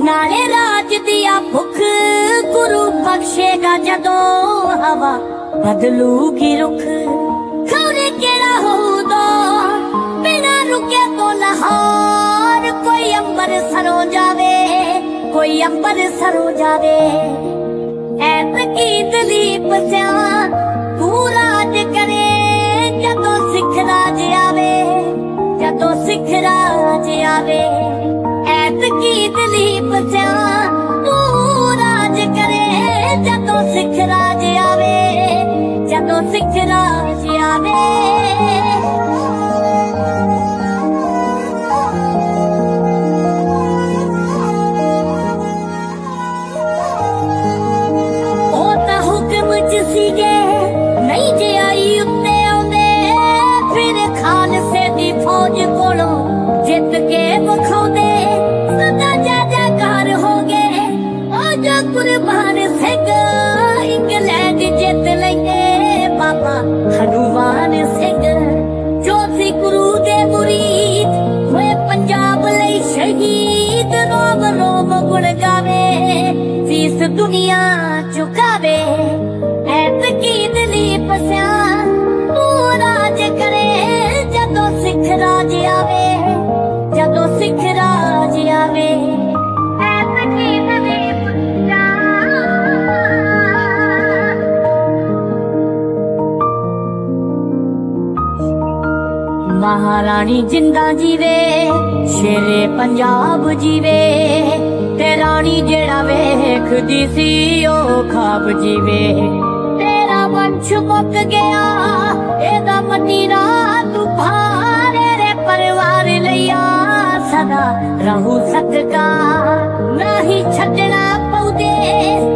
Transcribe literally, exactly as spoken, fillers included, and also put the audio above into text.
नाले राज दिया भुख गुरु बख्शेगा जदों हवा बदलूगी रुख। खौरे केड़ा होऊदा बिना रुके तो लाहौर, कोई अंबर सरो जावे कोई अंबर सरो जावे। ऐतकी दलीप सिया तू राज करे जदों सिख राज आवे, जदों सिख राज आवे। ऐतकी दलीप सिया तू राज करे जदों सिख राज आवे, जदों सिख राज आवे। नहीं जे आई उत्ते आउंदे फिर खालसे दी फौज कोलों जित के विखाउंदे, सदा जयकार हो गए ओ जो कुर्बान सिंह। इंग्लैंड जित लैंदे बाबा हनुमान सिंह, जो सी गुरु दे मुरीद होए पंजाब लई शहीद। रोम रोम गुण गावे फीस दुनिया चुकावे। ऐतकी दलीप सिया तू राज करे जदों सिख राज आवे, जदों सिख राज आवे। ऐतकी दलीप सिया महारानी जिंदा जीवे शेरे पंजाब जीवे, ते रानी जेड़ा वेखदी सी ओ खाब जीवे। वंश मुक गया एदा मदीना तू भारे रे परिवार लिया सदा रहू सदका। नहीं छड़ना पौदे